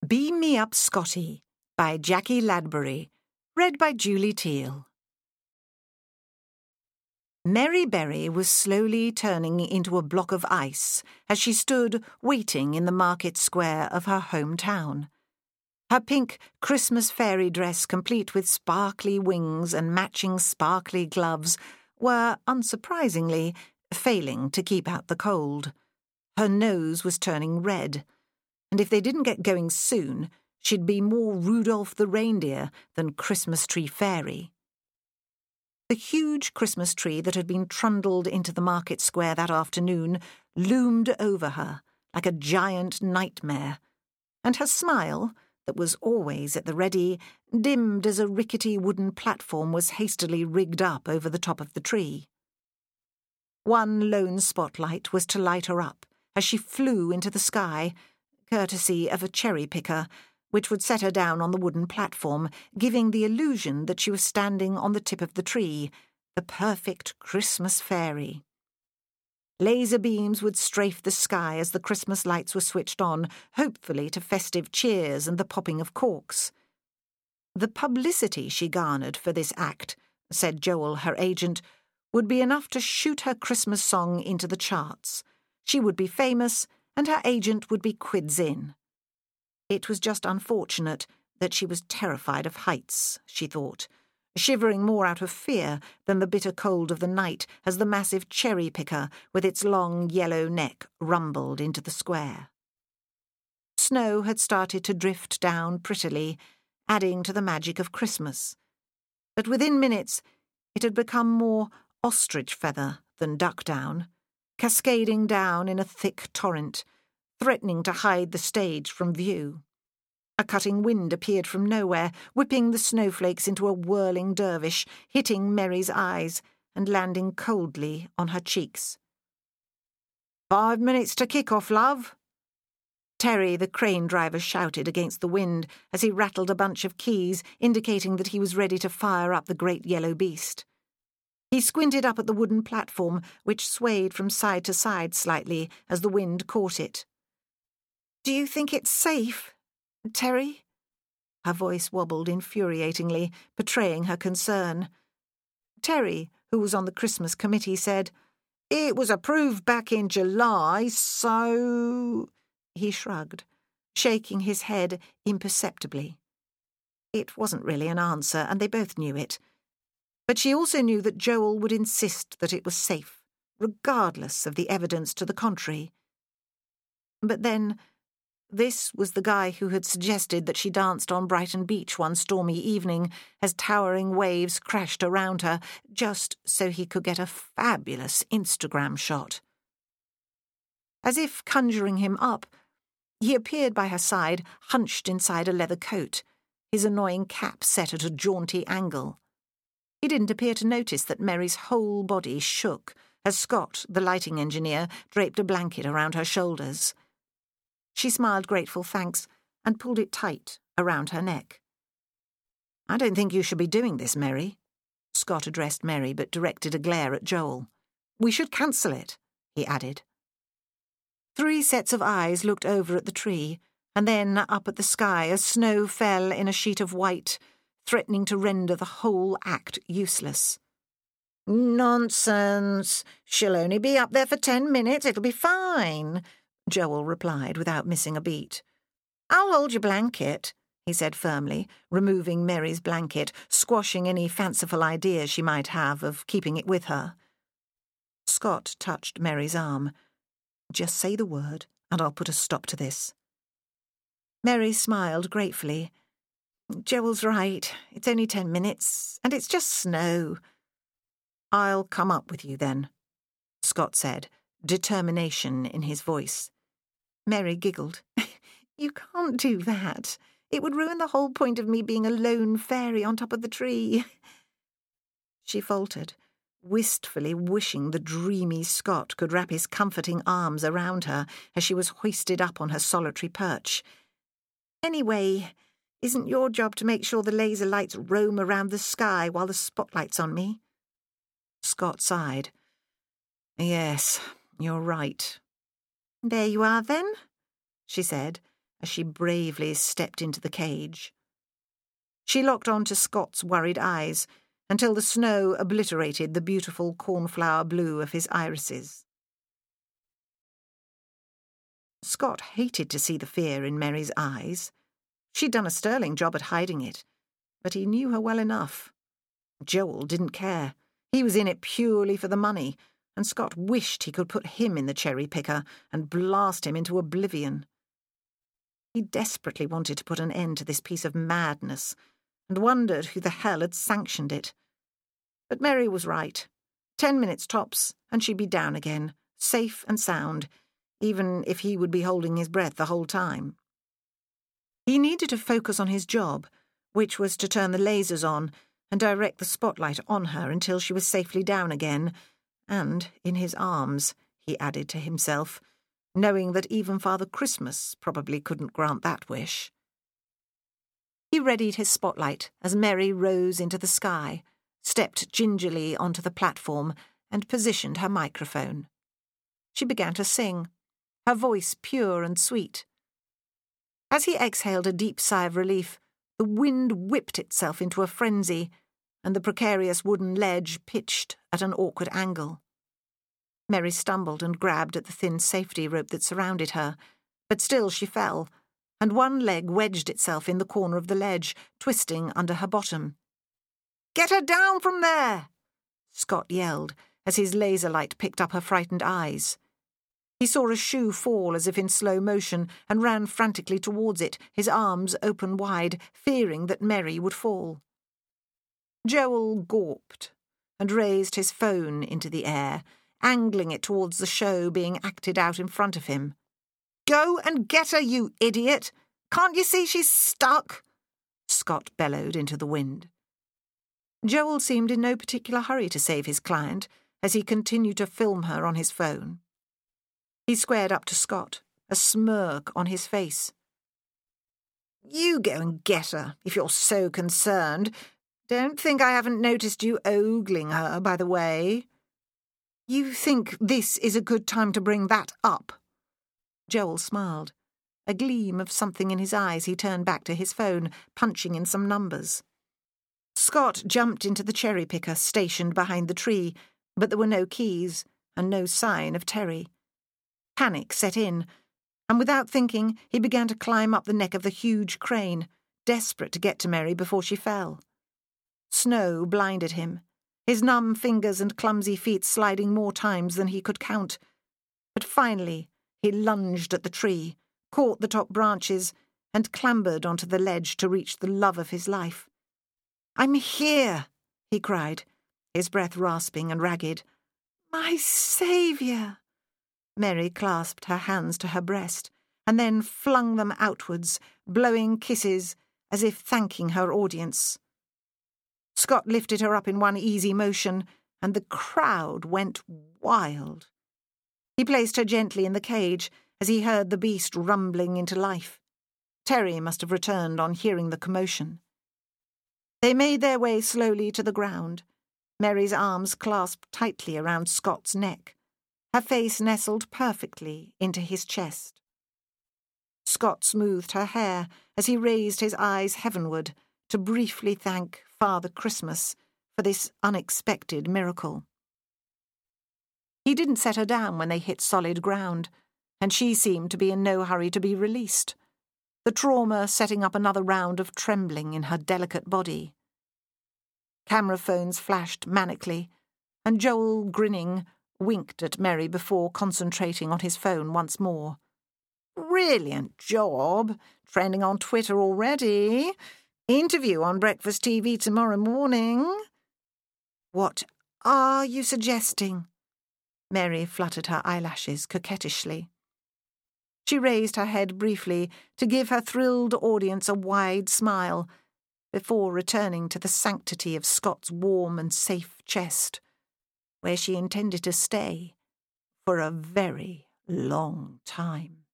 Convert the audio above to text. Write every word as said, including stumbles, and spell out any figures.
Beam Me Up, Scotty by Jackie Ladbury, read by Julie Teal. Mary Berry was slowly turning into a block of ice as she stood waiting in the market square of her hometown. Her pink Christmas fairy dress, complete with sparkly wings and matching sparkly gloves, were, unsurprisingly, failing to keep out the cold. Her nose was turning red, and if they didn't get going soon, she'd be more Rudolph the Reindeer than Christmas Tree Fairy. The huge Christmas tree that had been trundled into the market square that afternoon loomed over her like a giant nightmare, and her smile, that was always at the ready, dimmed as a rickety wooden platform was hastily rigged up over the top of the tree. One lone spotlight was to light her up as she flew into the sky, courtesy of a cherry-picker, which would set her down on the wooden platform, giving the illusion that she was standing on the tip of the tree, the perfect Christmas fairy. Laser beams would strafe the sky as the Christmas lights were switched on, hopefully to festive cheers and the popping of corks. The publicity she garnered for this act, said Joel, her agent, would be enough to shoot her Christmas song into the charts. She would be famous, and her agent would be quids in. It was just unfortunate that she was terrified of heights, she thought, shivering more out of fear than the bitter cold of the night as the massive cherry-picker with its long yellow neck rumbled into the square. Snow had started to drift down prettily, adding to the magic of Christmas. But within minutes it had become more ostrich feather than duck down, cascading down in a thick torrent, threatening to hide the stage from view. A cutting wind appeared from nowhere, whipping the snowflakes into a whirling dervish, hitting Mary's eyes and landing coldly on her cheeks. "Five minutes to kick off, love." Terry, the crane driver, shouted against the wind as he rattled a bunch of keys, indicating that he was ready to fire up the great yellow beast. He squinted up at the wooden platform, which swayed from side to side slightly as the wind caught it. "Do you think it's safe, Terry?" Her voice wobbled infuriatingly, betraying her concern. Terry, who was on the Christmas committee, said, "It was approved back in July, so—" He shrugged, shaking his head imperceptibly. It wasn't really an answer, and they both knew it. But she also knew that Joel would insist that it was safe, regardless of the evidence to the contrary. But then, this was the guy who had suggested that she danced on Brighton Beach one stormy evening as towering waves crashed around her, just so he could get a fabulous Instagram shot. As if conjuring him up, he appeared by her side, hunched inside a leather coat, his annoying cap set at a jaunty angle. He didn't appear to notice that Mary's whole body shook as Scott, the lighting engineer, draped a blanket around her shoulders. She smiled grateful thanks and pulled it tight around her neck. "I don't think you should be doing this, Mary." Scott addressed Mary but directed a glare at Joel. "We should cancel it," he added. Three sets of eyes looked over at the tree and then up at the sky as snow fell in a sheet of white, threatening to render the whole act useless. "Nonsense. She'll only be up there for ten minutes. It'll be fine," Joel replied without missing a beat. "I'll hold your blanket," he said firmly, removing Mary's blanket, squashing any fanciful idea she might have of keeping it with her. Scott touched Mary's arm. "Just say the word, and I'll put a stop to this." Mary smiled gratefully. "Joel's right. It's only ten minutes, and it's just snow." "I'll come up with you then," Scott said, determination in his voice. Mary giggled. "You can't do that. It would ruin the whole point of me being a lone fairy on top of the tree." She faltered, wistfully wishing the dreamy Scott could wrap his comforting arms around her as she was hoisted up on her solitary perch. "Anyway, isn't your job to make sure the laser lights roam around the sky while the spotlight's on me?" Scott sighed. "Yes, you're right." "There you are, then," she said, as she bravely stepped into the cage. She locked on to Scott's worried eyes until the snow obliterated the beautiful cornflower blue of his irises. Scott hated to see the fear in Mary's eyes. She'd done a sterling job at hiding it, but he knew her well enough. Joel didn't care. He was in it purely for the money, and Scott wished he could put him in the cherry-picker and blast him into oblivion. He desperately wanted to put an end to this piece of madness, and wondered who the hell had sanctioned it. But Mary was right. Ten minutes tops, and she'd be down again, safe and sound, even if he would be holding his breath the whole time. He needed to focus on his job, which was to turn the lasers on and direct the spotlight on her until she was safely down again, and in his arms, he added to himself, knowing that even Father Christmas probably couldn't grant that wish. He readied his spotlight as Mary rose into the sky, stepped gingerly onto the platform, and positioned her microphone. She began to sing, her voice pure and sweet. As he exhaled a deep sigh of relief, the wind whipped itself into a frenzy, and the precarious wooden ledge pitched at an awkward angle. Mary stumbled and grabbed at the thin safety rope that surrounded her, but still she fell, and one leg wedged itself in the corner of the ledge, twisting under her bottom. "Get her down from there!" Scott yelled, as his laser light picked up her frightened eyes. He saw a shoe fall as if in slow motion and ran frantically towards it, his arms open wide, fearing that Mary would fall. Joel gawped and raised his phone into the air, angling it towards the show being acted out in front of him. "Go and get her, you idiot! Can't you see she's stuck?" Scott bellowed into the wind. Joel seemed in no particular hurry to save his client as he continued to film her on his phone. He squared up to Scott, a smirk on his face. "You go and get her, if you're so concerned. Don't think I haven't noticed you ogling her, by the way. You think this is a good time to bring that up?" Joel smiled. A gleam of something in his eyes, he turned back to his phone, punching in some numbers. Scott jumped into the cherry-picker stationed behind the tree, but there were no keys and no sign of Terry. Panic set in, and without thinking, he began to climb up the neck of the huge crane, desperate to get to Mary before she fell. Snow blinded him, his numb fingers and clumsy feet sliding more times than he could count. But finally, he lunged at the tree, caught the top branches, and clambered onto the ledge to reach the love of his life. "I'm here," he cried, his breath rasping and ragged. "My saviour!" Mary clasped her hands to her breast, and then flung them outwards, blowing kisses as if thanking her audience. Scott lifted her up in one easy motion, and the crowd went wild. He placed her gently in the cage as he heard the beast rumbling into life. Terry must have returned on hearing the commotion. They made their way slowly to the ground, Mary's arms clasped tightly around Scott's neck, her face nestled perfectly into his chest. Scott smoothed her hair as he raised his eyes heavenward to briefly thank Father Christmas for this unexpected miracle. He didn't set her down when they hit solid ground, and she seemed to be in no hurry to be released, the trauma setting up another round of trembling in her delicate body. Camera phones flashed manically, and Joel, grinning, winked at Mary before concentrating on his phone once more. "Brilliant job. Trending on Twitter already. Interview on Breakfast T V tomorrow morning." "What are you suggesting?" Mary fluttered her eyelashes coquettishly. She raised her head briefly to give her thrilled audience a wide smile before returning to the sanctity of Scott's warm and safe chest, where she intended to stay for a very long time.